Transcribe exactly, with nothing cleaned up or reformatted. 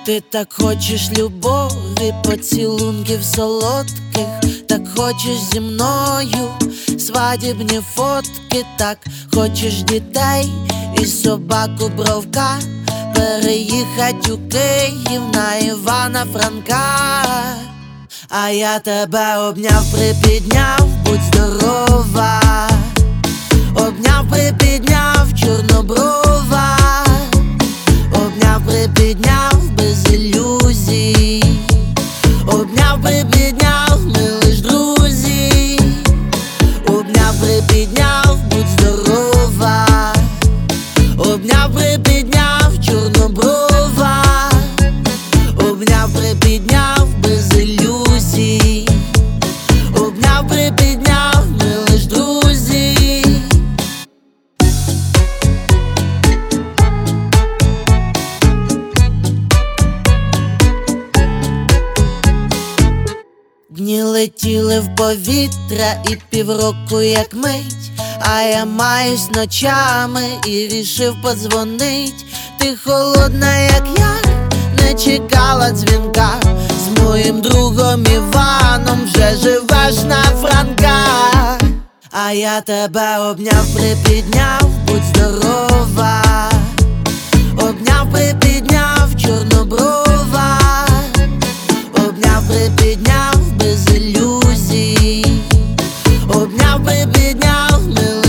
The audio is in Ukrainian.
Ти так хочеш любові, поцілунків солодких, так хочеш зі мною свадібні фотки, так хочеш дітей і собаку Бровка, переїхать у Київ на Івана Франка. А я тебе обняв, припідняв, будь здорова, обняв, припідняв, чорноброва, обняв, припідняв, без ілюзій, обняв, припідняв, ми лиш друзі, обняв, припідняв, будь здорова, обняв, припідняв, чорноброва, обняв, припідняв, без ілюзій, обняв, припідняв, ми лиш друзі. Дні летіли в повітря і півроку як мить, а я маюсь ночами і рішив подзвонить. Ти холодна, як я, не чекала дзвінка, з моїм другом Іваном вже живеш на Франка. А я тебе обняв, припідняв, будь здорова, обняв, припідняв, чорноброва, обняв, припідняв, без ілюзій, обняв, припідняв, ми